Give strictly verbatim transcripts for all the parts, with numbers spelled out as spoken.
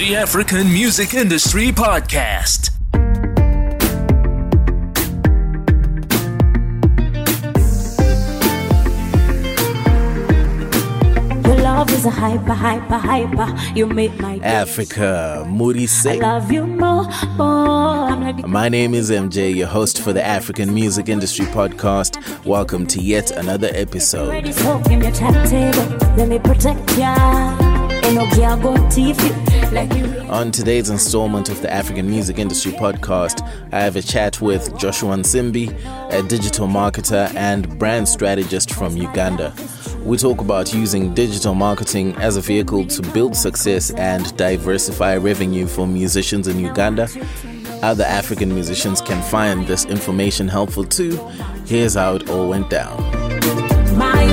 the African Music Industry Podcast. Your love is a hyper, hyper, hyper. You make my Africa, Moody I Sing. love you more, more. I'm like, My name is M J, your host for the African Music Industry Podcast. Welcome to yet another episode. ready so give me a chat table. Let me protect ya. Ain't no girl go teeth you like you. On today's installment of the African Music Industry Podcast, I have a chat with Joshua Nsimbi, a digital marketer and brand strategist from Uganda. We talk about using digital marketing as a vehicle to build success and diversify revenue for musicians in Uganda. Other African musicians can find this information helpful too. Here's how it all went down. My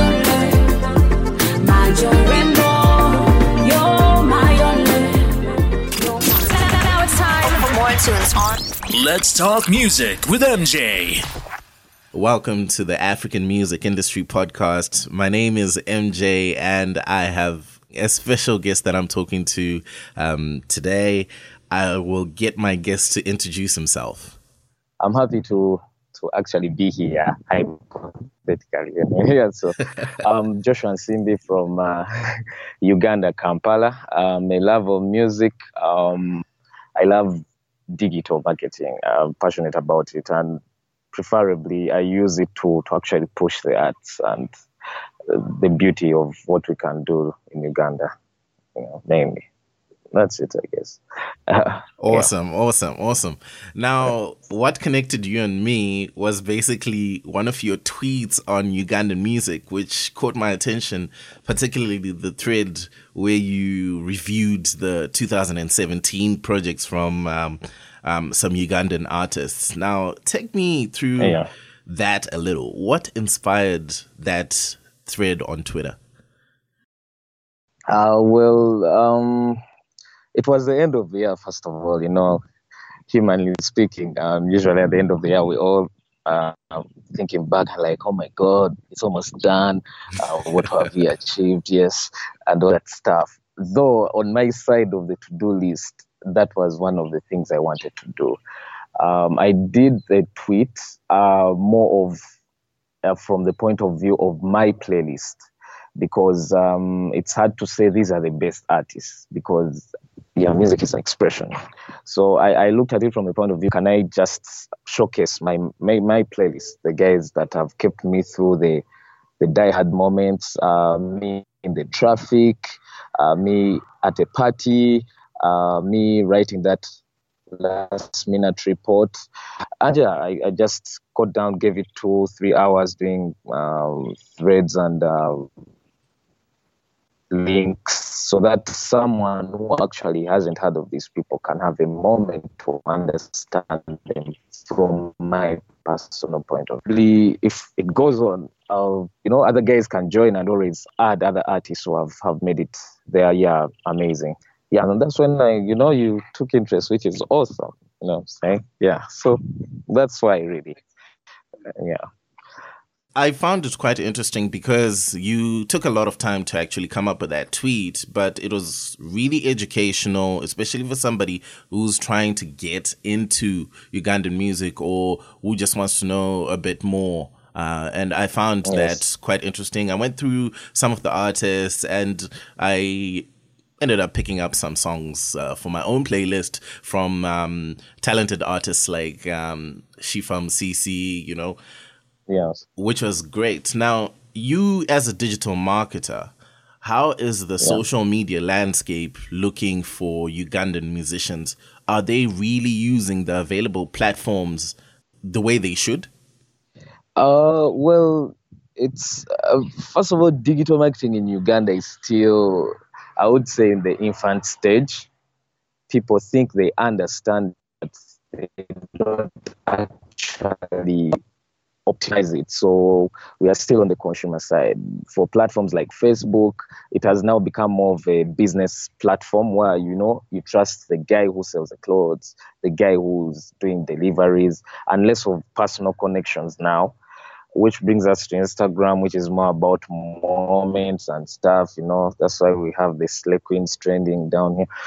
only, my joy rainbow. You're my only. Now it's time for more tunes on. Let's talk music with M J. Welcome to the African Music Industry Podcast. My name is M J and I have a special guest that I'm talking to um, today. I will get my guest to introduce himself. I'm happy to to actually be here, hypothetically. Yeah, so I'm Joshua Nsimbi from uh, Uganda, Kampala. Um, I love of music. Um, I love digital marketing. I'm passionate about it, and preferably I use it to, to actually push the arts and the beauty of what we can do in Uganda, you know, mainly. That's it, I guess. Uh, Awesome, awesome, awesome. Now, what connected you and me was basically one of your tweets on Ugandan music, which caught my attention, particularly the thread where you reviewed the two thousand seventeen projects from um, um, some Ugandan artists. Now, take me through Yeah. that a little. What inspired that thread on Twitter? Uh, well, um, it was the end of the year, first of all, you know, humanly speaking. Um, usually at the end of the year, we all uh, thinking back like, oh my God, it's almost done. Uh, what have we achieved? Yes, and all that stuff. Though on my side of the to-do list, that was one of the things I wanted to do. Um, I did the tweet uh, more of uh, from the point of view of my playlist, because um, it's hard to say these are the best artists, because yeah, music is an expression. So I, I looked at it from the point of view, can I just showcase my my, my playlist, the guys that have kept me through the the die-hard moments, uh, me in the traffic, uh, me at a party, uh, me writing that last-minute report. And yeah, I, I just got down, gave it two, three hours doing um, threads and uh, links, so that someone who actually hasn't heard of these people can have a moment to understand them from my personal point of view. If it goes on, uh, you know, other guys can join and always add other artists who have, have made it there. Yeah, amazing. Yeah, and that's when I, you know, you took interest, which is awesome. You know what I'm saying? Yeah, so that's why really, uh, yeah. I found it quite interesting because you took a lot of time to actually come up with that tweet, but it was really educational, especially for somebody who's trying to get into Ugandan music or who just wants to know a bit more. Uh, and I found Yes. that quite interesting. I went through some of the artists and I ended up picking up some songs uh, for my own playlist from um, talented artists like um, Shifam Cece, you know, Yes. which was great. Now, you as a digital marketer, how is the social media landscape looking for Ugandan musicians? Are they really using the available platforms the way they should? Uh, well, it's uh, first of all, digital marketing in Uganda is still, I would say, in the infant stage. People think they understand, but they don't actually optimize it. So we are still on the consumer side. For platforms like Facebook, it has now become more of a business platform where, you know, you trust the guy who sells the clothes, the guy who's doing deliveries, and less of personal connections now. Which brings us to Instagram, which is more about moments and stuff, you know. That's why we have the Slay Queens trending down here.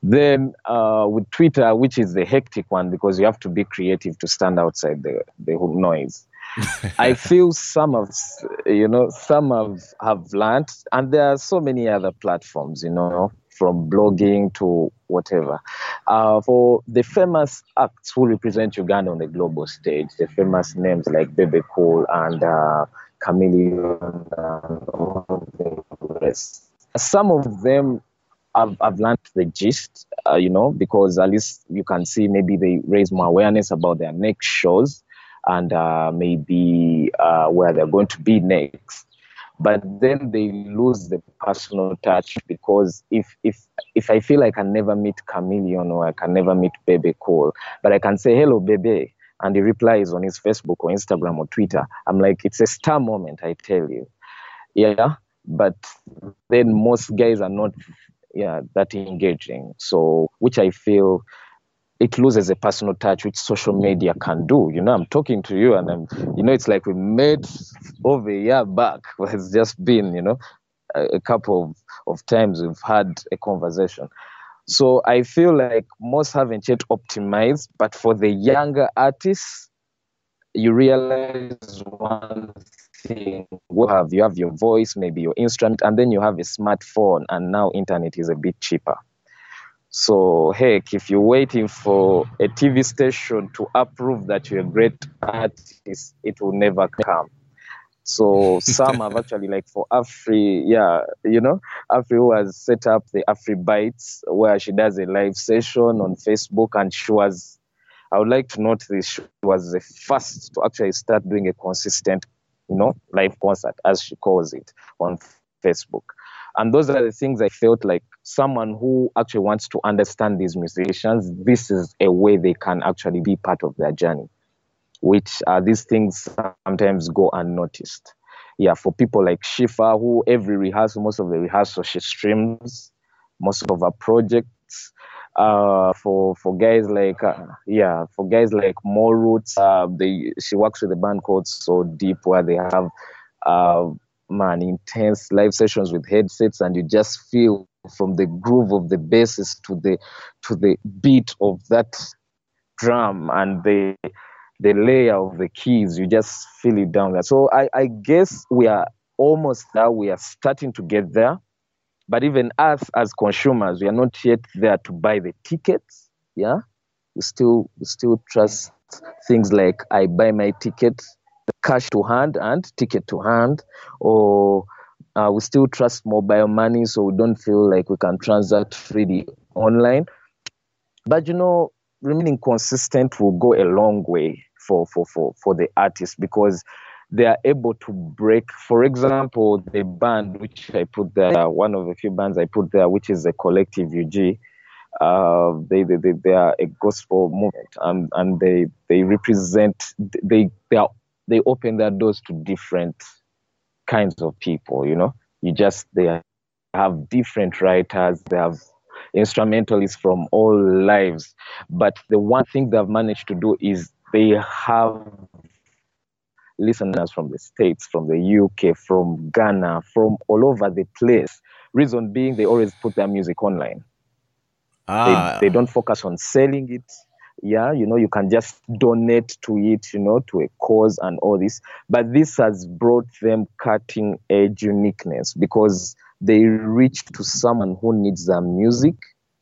Then uh, with Twitter, which is the hectic one because you have to be creative to stand outside the, the whole noise. I feel some of, you know, some have, have learned, and there are so many other platforms, you know, from blogging to whatever. Uh, for the famous acts who represent Uganda on the global stage, the famous names like Bebe Cool and uh, Chameleon and all the rest. Some of them I've, I've learned the gist, uh, you know, because at least you can see maybe they raise more awareness about their next shows and uh, maybe uh, where they're going to be next. But then they lose the personal touch because if if if I feel I can never meet Chameleon or I can never meet Bebe Cool, but I can say, hello, Bebe, and he replies on his Facebook or Instagram or Twitter, I'm like, it's a star moment, I tell you. Yeah, but then most guys are not yeah, that engaging. So, which I feel it loses a personal touch, which social media can do. You know, I'm talking to you and I'm, you know, it's like we met over a year back. It's just been, you know, a, a couple of, of times we've had a conversation. So I feel like most haven't yet optimized, but for the younger artists, you realize one thing. You have, you have your voice, maybe your instrument, and then you have a smartphone, and now internet is a bit cheaper. So, heck, if you're waiting for a T V station to approve that you're a great artist, it will never come. So some have actually, like for Afri, yeah, you know, Afri who has set up the Afri Bites, where she does a live session on Facebook, and she was, I would like to note this, she was the first to actually start doing a consistent, you know, live concert, as she calls it, on Facebook. And those are the things I felt like someone who actually wants to understand these musicians, this is a way they can actually be part of their journey, which uh, these things sometimes go unnoticed. Yeah, for people like Shifa, who every rehearsal, most of the rehearsal, she streams most of her projects. Uh, for for guys like uh, yeah, for guys like More Roots, uh, they she works with a band called So Deep, where they have uh, man intense live sessions with headsets, and you just feel from the groove of the basses to the to the beat of that drum and the the layer of the keys, you just feel it down there. So I, I guess we are almost there. We are starting to get there. But even us as consumers, we are not yet there to buy the tickets. Yeah, we still we still trust things like I buy my ticket cash to hand and ticket to hand, or uh, we still trust mobile money, so we don't feel like we can transact freely online. But you know, remaining consistent will go a long way for for for for the artists, because they are able to break. For example, the band which I put there, one of the few bands I put there, which is the Collective U G, uh, they, they they they are a gospel movement, and and they they represent they they are they open their doors to different kinds of people. You know, you just they have different writers, they have instrumentalists from all lives, but the one thing they've managed to do is they have listeners from the States, from the U K, from Ghana, from all over the place. Reason being, they always put their music online. Ah. They, they don't focus on selling it. Yeah, you know, you can just donate to it, you know, to a cause and all this. But this has brought them cutting edge uniqueness, because they reach to someone who needs their music.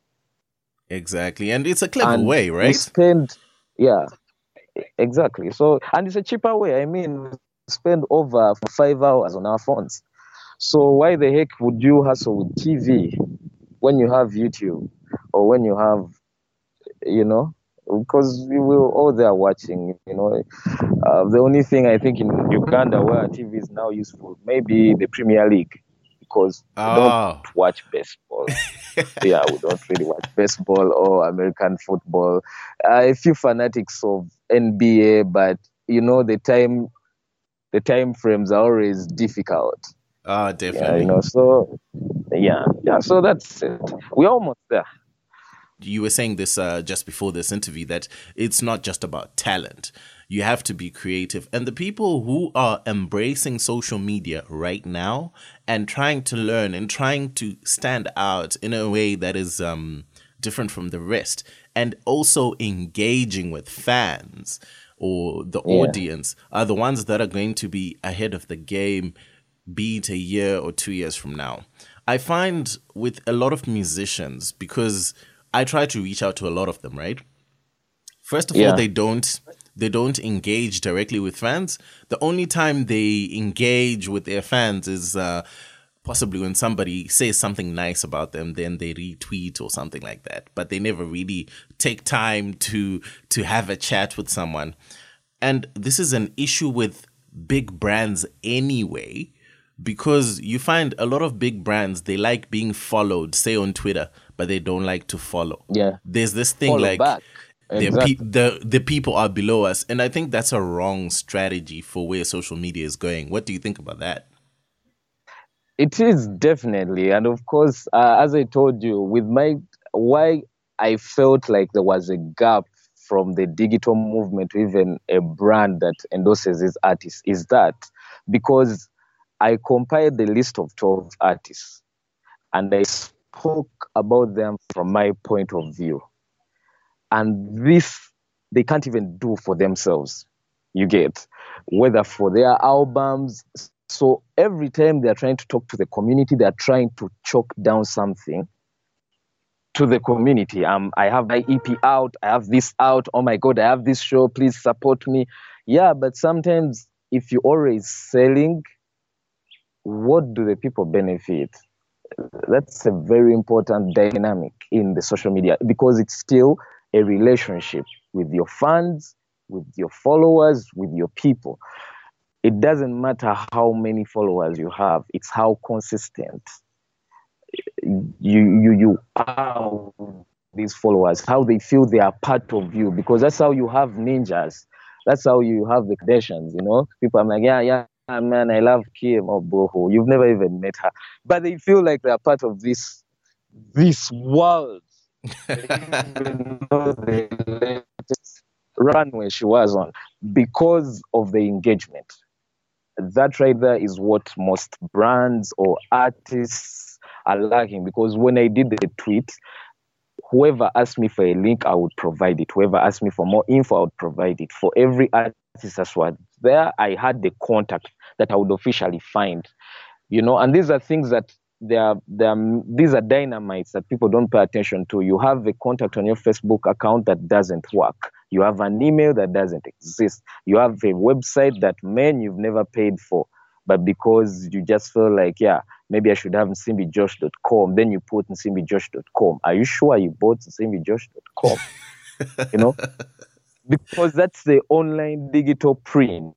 Exactly. And it's a clever and way, right? We spend, yeah. Exactly. So, and it's a cheaper way. I mean, we spend over five hours on our phones. So why the heck would you hustle with T V when you have YouTube, or when you have, you know, because we will all there watching, you know. Uh, the only thing I think in Uganda where T V is now useful, maybe the Premier League, because oh. we don't watch baseball. Yeah, we don't really watch baseball or American football. Uh, a few fanatics of N B A, but you know, the time the time frames are always difficult. Ah, oh, definitely. Yeah, you know, so yeah, yeah. So that's it. We're almost there. You were saying this uh, just before this interview, that it's not just about talent. You have to be creative. And the people who are embracing social media right now and trying to learn and trying to stand out in a way that is um, different from the rest, and also engaging with fans or the Yeah. audience are the ones that are going to be ahead of the game, be it a year or two years from now. I find with a lot of musicians, because I try to reach out to a lot of them, right? First of Yeah. all, they don't they don't engage directly with fans. The only time they engage with their fans is uh, possibly when somebody says something nice about them, then they retweet or something like that. But they never really take time to to have a chat with someone. And this is an issue with big brands anyway, because you find a lot of big brands, they like being followed, say on Twitter, but they don't like to follow. Yeah. There's this thing Follow like back. they're Exactly. pe- the the people are below us, and I think that's a wrong strategy for where social media is going. What do you think about that? It is definitely, and of course, uh, as I told you, with my why I felt like there was a gap from the digital movement to even a brand that endorses these artists is that because I compiled the list of twelve artists and I spoke about them from my point of view, and this they can't even do for themselves. You get, whether for their albums. So every time they're trying to talk to the community, they're trying to choke down something to the community. Um, I have my E P out, I have this out, oh my God, I have this show, please support me. Yeah, but sometimes if you're always selling, what do the people benefit? That's a very important dynamic in the social media because it's still a relationship with your fans, with your followers, with your people. It doesn't matter how many followers you have, it's how consistent you you you are with these followers, how they feel they are part of you, because that's how you have ninjas. That's how you have the Kardashians, you know? People are like, yeah, yeah, man, I love Kim or Boho. You've never even met her. But they feel like they're part of this this world. They even know the latest runway she was on because of the engagement. That right there is what most brands or artists are lacking, because when I did the tweet, whoever asked me for a link, I would provide it. Whoever asked me for more info, I would provide it. For every artist that was there, I had the contact that I would officially find. You know, and these are things that they are, they are, these are dynamites that people don't pay attention to. You have a contact on your Facebook account that doesn't work. You have an email that doesn't exist. You have a website that, man, you've never paid for. But because you just feel like, yeah, maybe I should have nsimbi josh dot com, then you put nsimbi josh dot com. Are you sure you bought nsimbi josh dot com? You know? Because that's the online digital print,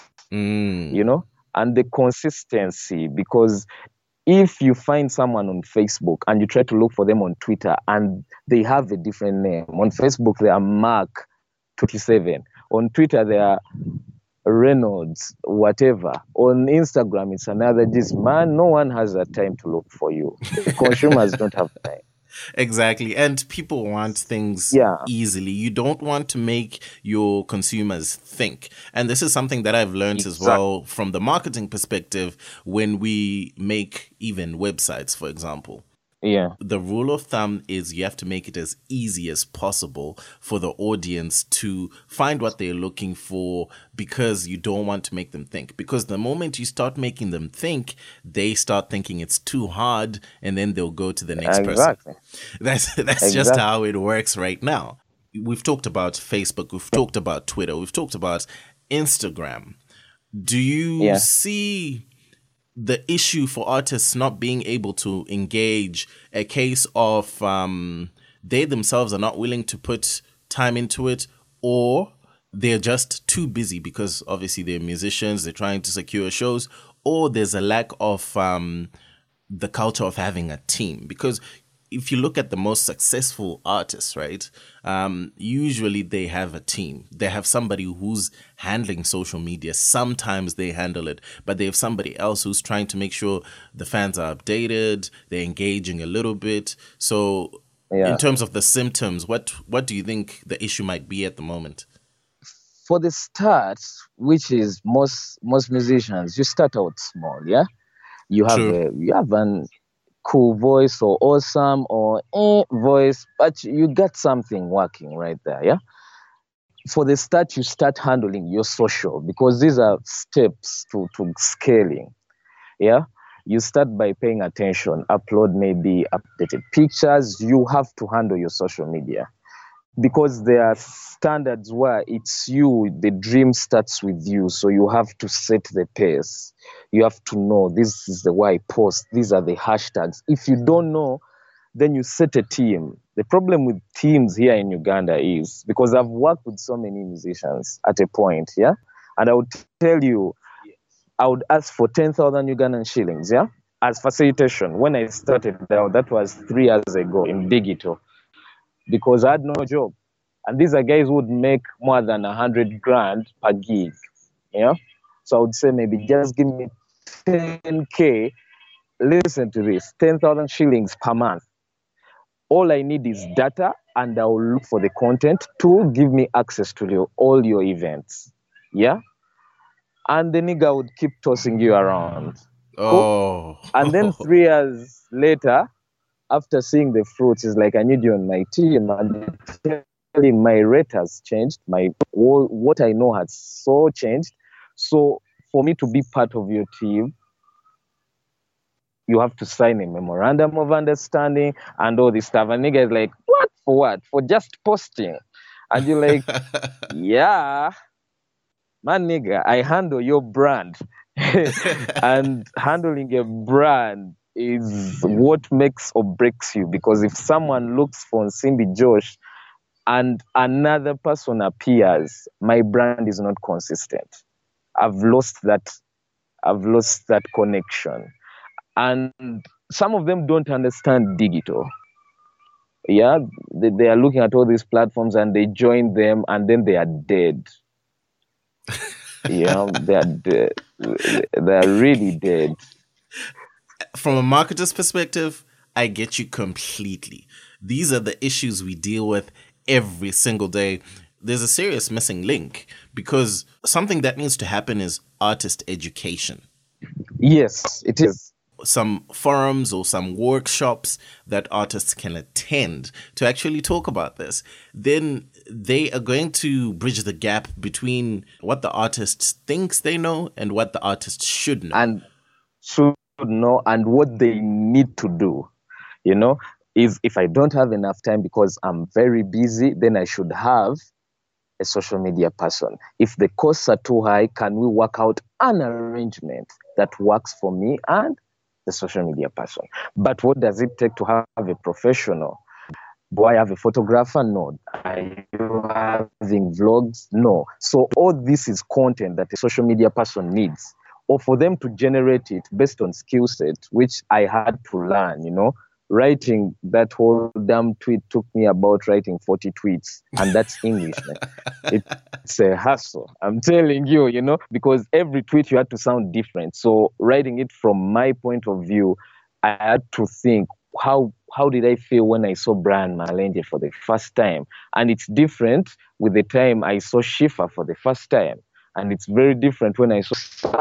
Mm. you know? And the consistency, because if you find someone on Facebook and you try to look for them on Twitter and they have a different name, on Facebook they are Mark twenty-seven, on Twitter they are Reynolds, whatever. On Instagram it's another this man. No one has that time to look for you. The consumers don't have time. Exactly. And people want things Yeah. easily. You don't want to make your consumers think. And this is something that I've learned as Exactly. well from the marketing perspective when we make even websites, for example. Yeah. The rule of thumb is you have to make it as easy as possible for the audience to find what they're looking for, because you don't want to make them think. Because the moment you start making them think, they start thinking it's too hard, and then they'll go to the next Exactly. person. That's that's just Exactly. how it works right now. We've talked about Facebook, we've talked about Twitter, we've talked about Instagram. Do you Yeah. see the issue for artists not being able to engage a case of um, they themselves are not willing to put time into it, or they're just too busy because obviously they're musicians, they're trying to secure shows, or there's a lack of um, the culture of having a team? Because if you look at the most successful artists, right, um, usually they have a team. They have somebody who's handling social media. Sometimes they handle it, but they have somebody else who's trying to make sure the fans are updated, they're engaging a little bit. So Yeah. in terms of the symptoms, what, what do you think the issue might be at the moment? For the start, which is most most musicians, you start out small, yeah. You have True. a, you have an cool voice or awesome or eh voice, but you got something working right there, yeah? For the start, you start handling your social because these are steps to, to scaling, yeah? You start by paying attention, upload maybe updated pictures. You have to handle your social media because there are standards where it's you, the dream starts with you. So you have to set the pace. You have to know this is the way I post. These are the hashtags. If you don't know, then you set a team. The problem with teams here in Uganda is because I've worked with so many musicians at a point, yeah? And I would tell you, I would ask for ten thousand Ugandan shillings, yeah? As facilitation. When I started, that was three years ago in digital. Because I had no job. And these are guys who would make more than one hundred grand per gig. Yeah? So I would say maybe just give me ten K. Listen to this, ten thousand shillings per month. All I need is data and I will look for the content to give me access to your, all your events. Yeah? And the nigga would keep tossing you around. Oh. Cool? And then three years later, after seeing the fruits, it's like, I need you on my team. And telling my rate has changed. My what I know has so changed. So for me to be part of your team, you have to sign a memorandum of understanding and all this stuff. And nigga is like, what? For what? For just posting. And you're like, yeah, man, nigga, I handle your brand. And handling a brand is what makes or breaks you, because if someone looks for Nsimbi Josh and another person appears, my brand is not consistent. I've lost that I've lost that connection. And some of them don't understand digital. Yeah, they, they are looking at all these platforms and they join them and then they are dead. Yeah, they are dead. They are really dead. From a marketer's perspective, I get you completely. These are the issues we deal with every single day. There's a serious missing link because something that needs to happen is artist education. Yes, it is. Some forums or some workshops that artists can attend to actually talk about this. Then they are going to bridge the gap between what the artist thinks they know and what the artist should know. And should know and what they need to do. You know, if, if I don't have enough time because I'm very busy, then I should have a social media person. If the costs are too high, can we work out an arrangement that works for me and the social media person? But what does it take to have a professional? Do I have a photographer? No. Are you having vlogs? No. So all this is content that a social media person needs, or for them to generate it based on skill set, which I had to learn, you know. Writing that whole damn tweet took me about writing forty tweets, and that's English, man. It's a hassle. I'm telling you, you know, because every tweet you had to sound different. So writing it from my point of view, I had to think, how how did I feel when I saw Brian Malenge for the first time? And it's different with the time I saw Shifa for the first time. And it's very different when I saw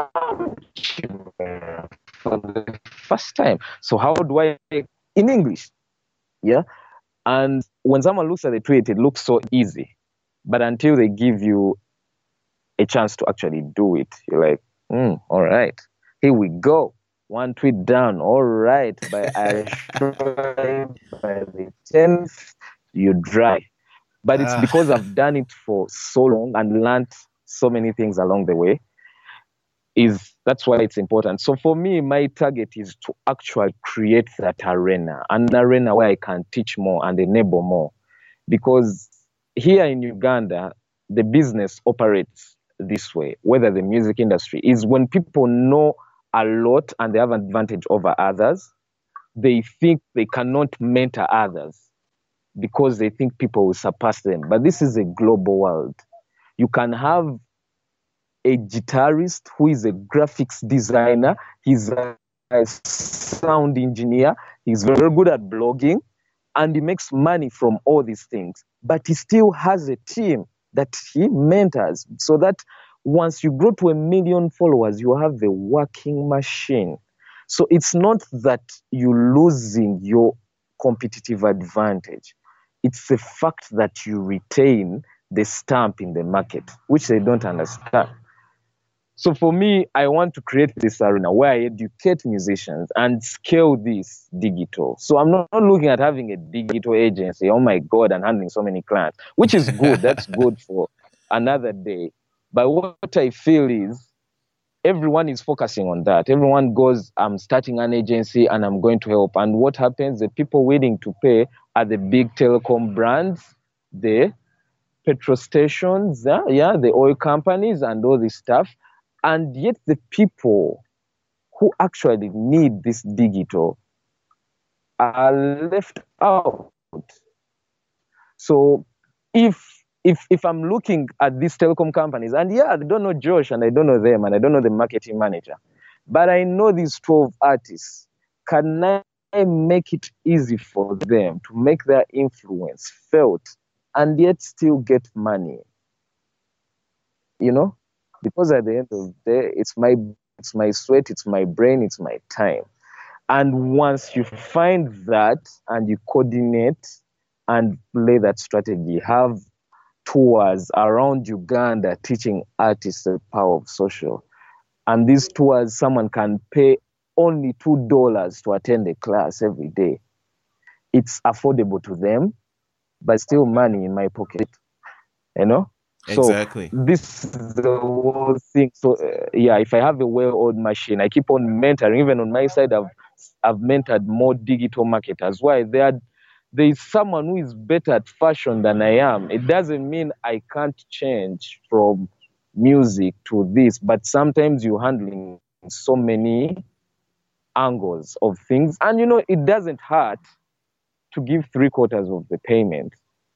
Shifa for the first time. So how do I... in English, yeah? And when someone looks at the tweet, it looks so easy. But until they give you a chance to actually do it, you're like, mm, all right, here we go. One tweet down, all right. By, I by the tenth, you dry. But it's because I've done it for so long and learned so many things along the way. Is that's why it's important. So for me, my target is to actually create that arena, an arena where I can teach more and enable more. Because here in Uganda, the business operates this way, whether the music industry is when people know a lot and they have an advantage over others, they think they cannot mentor others because they think people will surpass them. But this is a global world. You can have a guitarist who is a graphics designer, he's a, a sound engineer, he's very good at blogging, and he makes money from all these things. But he still has a team that he mentors, so that once you grow to a million followers, you have a working machine. So it's not that you're losing your competitive advantage. It's the fact that you retain the stamp in the market, which they don't understand. So for me, I want to create this arena where I educate musicians and scale this digital. So I'm not, not looking at having a digital agency, oh my God, and handling so many clients, which is good. That's good for another day. But what I feel is everyone is focusing on that. Everyone goes, I'm starting an agency and I'm going to help. And what happens? The people willing to pay are the big telecom brands, the petrol stations, yeah, yeah, the oil companies and all this stuff. And yet the people who actually need this digital are left out. So if if if I'm looking at these telecom companies, and yeah, I don't know Josh and I don't know them and I don't know the marketing manager, but I know these twelve artists, can I make it easy for them to make their influence felt and yet still get money? You know? Because at the end of the day, it's my it's my sweat, it's my brain, it's my time. And once you find that and you coordinate and play that strategy, have tours around Uganda teaching artists the power of social. And these tours, someone can pay only two dollars to attend a class every day. It's affordable to them, but still money in my pocket, you know? Exactly. So this is the whole thing. So uh, yeah, if I have a well-oiled machine, I keep on mentoring. Even on my side, I've I've mentored more digital marketers. Why? There there is someone who is better at fashion than I am. It doesn't mean I can't change from music to this, but sometimes you're handling so many angles of things, and you know it doesn't hurt to give three quarters of the payment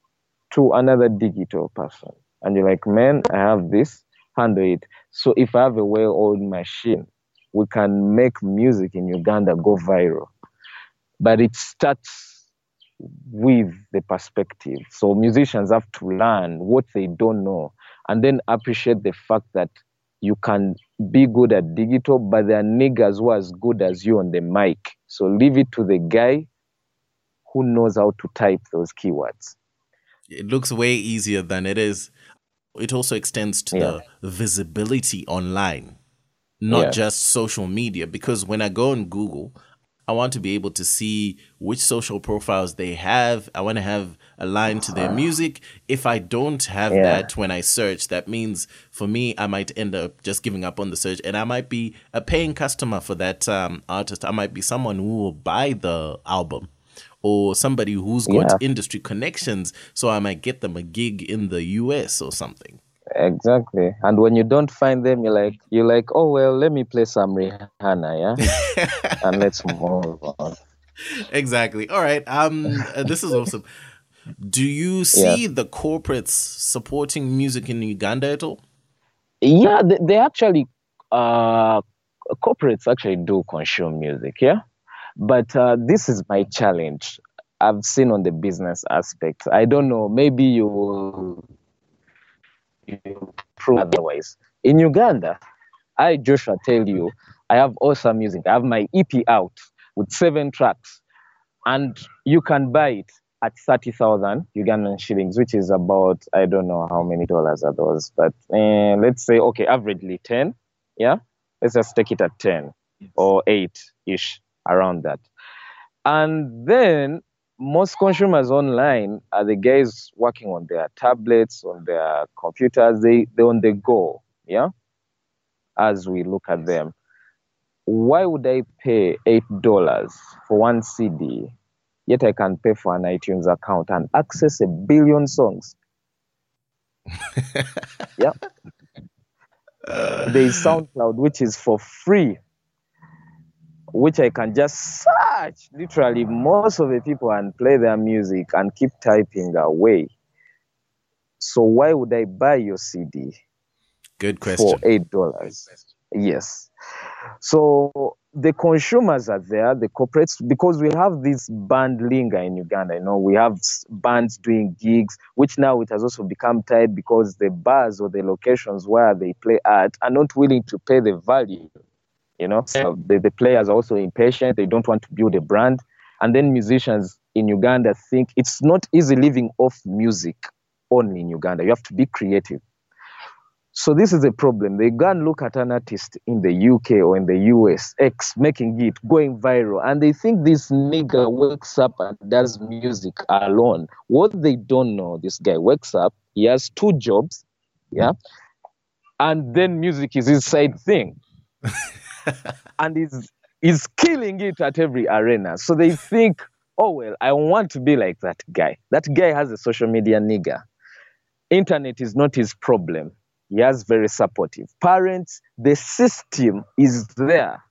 to another digital person. And you're like, man, I have this, handle it. So if I have a well-oiled machine, we can make music in Uganda go viral. But it starts with the perspective. So musicians have to learn what they don't know and then appreciate the fact that you can be good at digital, but there are niggas who are as good as you on the mic. So leave it to the guy who knows how to type those keywords. It looks way easier than it is. It also extends to Yeah. the visibility online, not Yeah. just social media. Because when I go on Google, I want to be able to see which social profiles they have. I want to have a line to their music. If I don't have Yeah. that when I search, that means for me, I might end up just giving up on the search, and I might be a paying customer for that um, artist. I might be someone who will buy the album, or somebody who's got Yeah. industry connections, so I might get them a gig in the U S or something. Exactly. And when you don't find them, you're like, you're like, oh well, let me play some Rihanna, yeah, and let's move on. Exactly. All right. Um, uh, this is awesome. Do you see the corporates supporting music in Uganda at all? Yeah, they, they actually, uh, corporates actually do consume music, yeah. But uh, this is my challenge. I've seen on the business aspect. I don't know. Maybe you will you prove otherwise. In Uganda, I, Joshua, tell you, I have awesome music. I have my E P out with seven tracks, and you can buy it at thirty thousand Ugandan shillings, which is about, I don't know how many dollars are those, but uh, let's say, okay, averagely ten, yeah? Let's just take it at ten or eight-ish, around that. And then most consumers online are the guys working on their tablets, on their computers, they, they're on the go, yeah? As we look at them. Why would I pay eight dollars for one C D, yet I can pay for an iTunes account and access a billion songs? Yeah. There is SoundCloud, which is for free, which I can just search literally most of the people and play their music and keep typing away. So why would I buy your C D? Good question. For eight dollars? Yes. So the consumers are there, the corporates, because we have this band linger in Uganda. You know, we have bands doing gigs, which now it has also become tight because the bars or the locations where they play at are not willing to pay the value. You know, so the, the players are also impatient. They don't want to build a brand. And then musicians in Uganda think it's not easy living off music only in Uganda. You have to be creative. So this is a problem. They go and look at an artist in the U K or in the U S, X, making it, going viral, and they think this nigga wakes up and does music alone. What they don't know, this guy wakes up, he has two jobs, yeah, and then music is his side thing. And he's, he's killing it at every arena. So they think, oh, well, I want to be like that guy. That guy has a social media nigga. Internet is not his problem. He has very supportive parents. The system is there.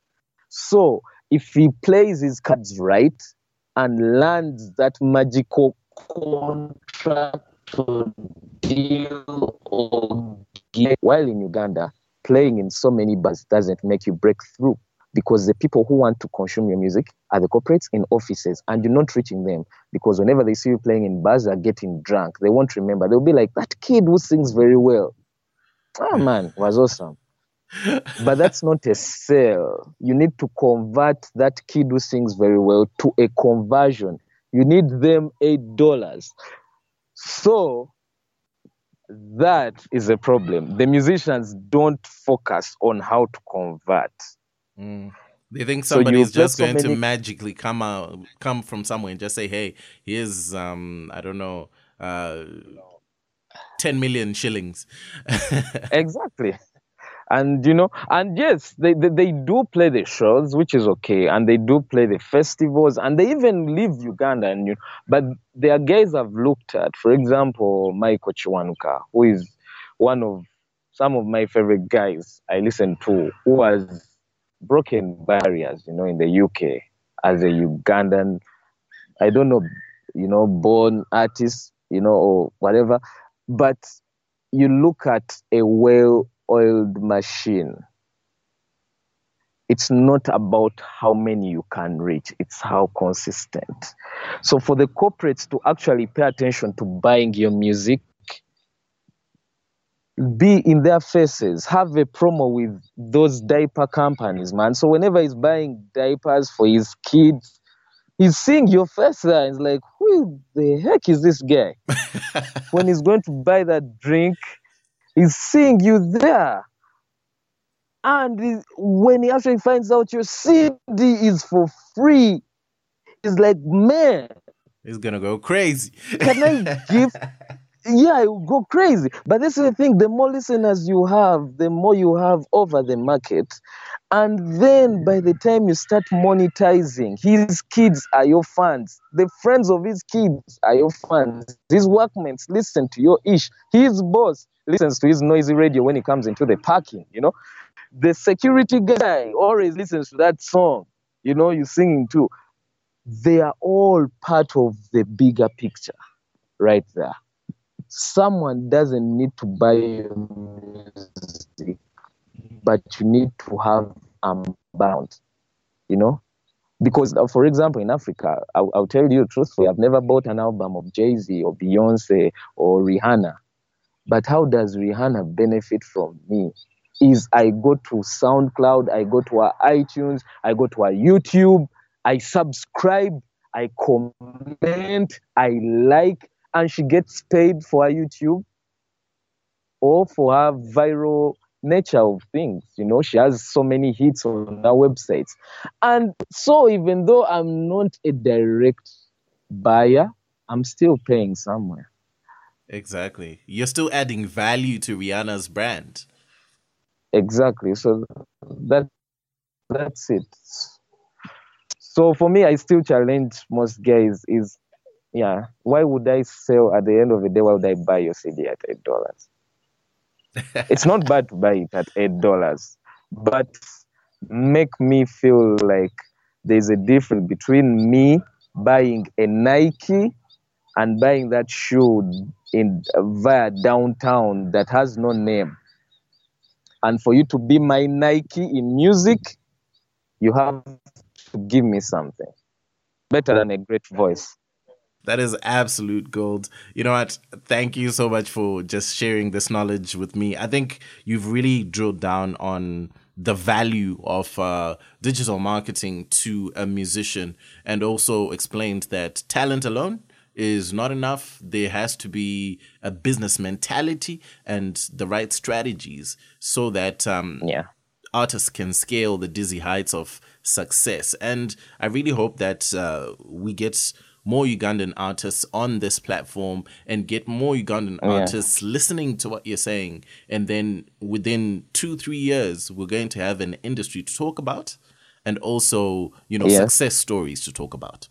So if he plays his cards right and lands that magical contract or deal or game, while in Uganda, playing in so many bars doesn't make you break through, because the people who want to consume your music are the corporates in offices, and you're not reaching them, because whenever they see you playing in bars, they're getting drunk. They won't remember. They'll be like, that kid who sings very well. Oh man, was awesome. But that's not a sale. You need to convert that kid who sings very well to a conversion. You need them eight dollars. So that is a problem. The musicians don't focus on how to convert. Mm. They think somebody so is just so going many... to magically come out, come from somewhere and just say, "Hey, here's um, I don't know, uh, ten million shillings." Exactly. And, you know, and yes, they, they, they do play the shows, which is okay. And they do play the festivals, and they even leave Uganda. And you, but there are guys I've looked at, for example, Michael Chiwanuka, who is one of some of my favorite guys I listen to, who has broken barriers, you know, in the U K as a Ugandan, I don't know, you know, born artist, you know, or whatever. But you look at a well-oiled machine, it's not about how many you can reach, it's how consistent. So for the corporates to actually pay attention to buying your music, be in their faces, have a promo with those diaper companies, man. So whenever he's buying diapers for his kids, he's seeing your face there. It's like, who the heck is this guy? When he's going to buy that drink, he's seeing you there. And he, when he actually finds out your C D is for free, he's like, man. He's going to go crazy. Can I give... Yeah, it will go crazy. But this is the thing, the more listeners you have, the more you have over the market. And then by the time you start monetizing, his kids are your fans. The friends of his kids are your fans. His workmates listen to your ish. His boss listens to his noisy radio when he comes into the parking, you know. The security guy always listens to that song, you know, you're singing too. They are all part of the bigger picture right there. Someone doesn't need to buy music, but you need to have amount, you know? Because, uh, for example, in Africa, I'll, I'll tell you truthfully, I've never bought an album of Jay-Z or Beyonce or Rihanna. But how does Rihanna benefit from me? Is I go to SoundCloud, I go to her iTunes, I go to her YouTube, I subscribe, I comment, I like, and she gets paid for her YouTube or for her viral nature of things. You know, she has so many hits on her websites. And so even though I'm not a direct buyer, I'm still paying somewhere. Exactly. You're still adding value to Rihanna's brand. Exactly. So that that's it. So for me, I still challenge most guys is, yeah, why would I sell at the end of the day? Why would I buy your C D at eight dollars? It's not bad to buy it at eight dollars, but make me feel like there's a difference between me buying a Nike and buying that shoe in via downtown that has no name. And for you to be my Nike in music, you have to give me something better than a great voice. That is absolute gold. You know what? Thank you so much for just sharing this knowledge with me. I think you've really drilled down on the value of uh, digital marketing to a musician, and also explained that talent alone is not enough. There has to be a business mentality and the right strategies so that um, Yeah. artists can scale the dizzy heights of success. And I really hope that uh, we get more Ugandan artists on this platform and get more Ugandan Yeah. artists listening to what you're saying. And then within two, three years, we're going to have an industry to talk about and also, you know, Yes. success stories to talk about.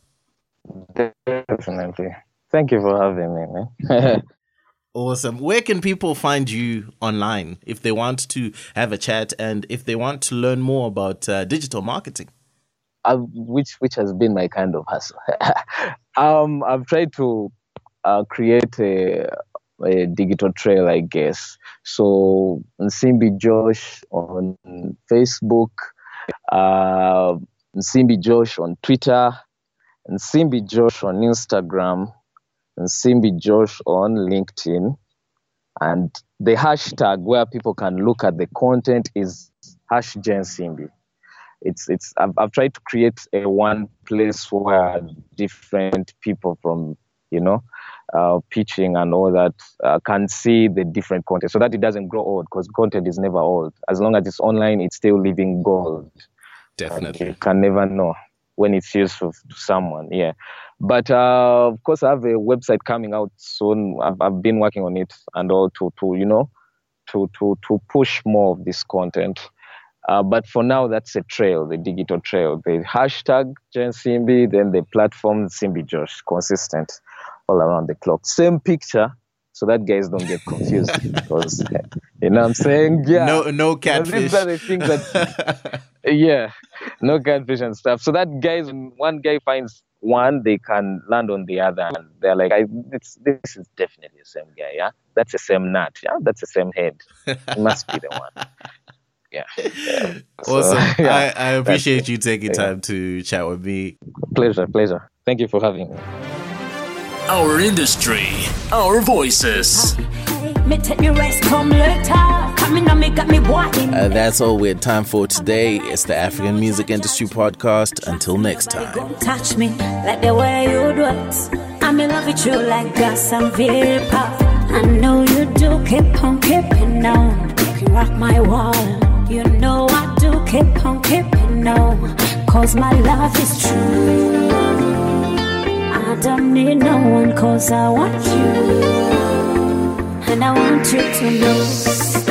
Definitely. Thank you for having me, man. Awesome. Where can people find you online if they want to have a chat and if they want to learn more about uh, digital marketing? I've, which which has been my kind of hustle. um, I've tried to uh, create a, a digital trail, I guess. So Nsimbi Josh on Facebook, uh, Nsimbi Josh on Twitter, Nsimbi Josh on Instagram, Nsimbi Josh on LinkedIn, and the hashtag where people can look at the content is hash Nsimbi. It's it's I've, I've tried to create a one place where different people from you know uh, pitching and all that uh, can see the different content so that it doesn't grow old, because content is never old. As long as it's online, it's still living gold. Definitely. And you can never know when it's useful to someone. Yeah. But uh, of course, I have a website coming out soon. I've, I've been working on it and all to to you know to to to push more of this content. Uh, but for now, that's a trail, the digital trail. The hashtag Nsimbi, then the platform Nsimbi Josh, consistent all around the clock. Same picture, so that guys don't get confused. Because, you know what I'm saying? Yeah. No, no catfish. These are the things that, yeah, no catfish and stuff. So that guys, when one guy finds one, they can land on the other. And they're like, I, it's, this is definitely the same guy, yeah? That's the same nut, yeah? That's the same head. It must be the one. Yeah. yeah. Awesome. So, yeah, I, I appreciate that's- you taking yeah. time to chat with me. Pleasure, pleasure. Thank you for having me. Our industry, our voices. Me take me rest come later. Coming on me got me wanting. Uh, that's all we had time for today. It's the African Music Industry Podcast. Until next time. Don't touch me like the way you do it. I'm in love with you like gas and vapor. I know you do keep on keeping on. You can rock my wall. You know I do keep on keeping on. Cause my love is true. I don't need no one cause I want you. And I want you to know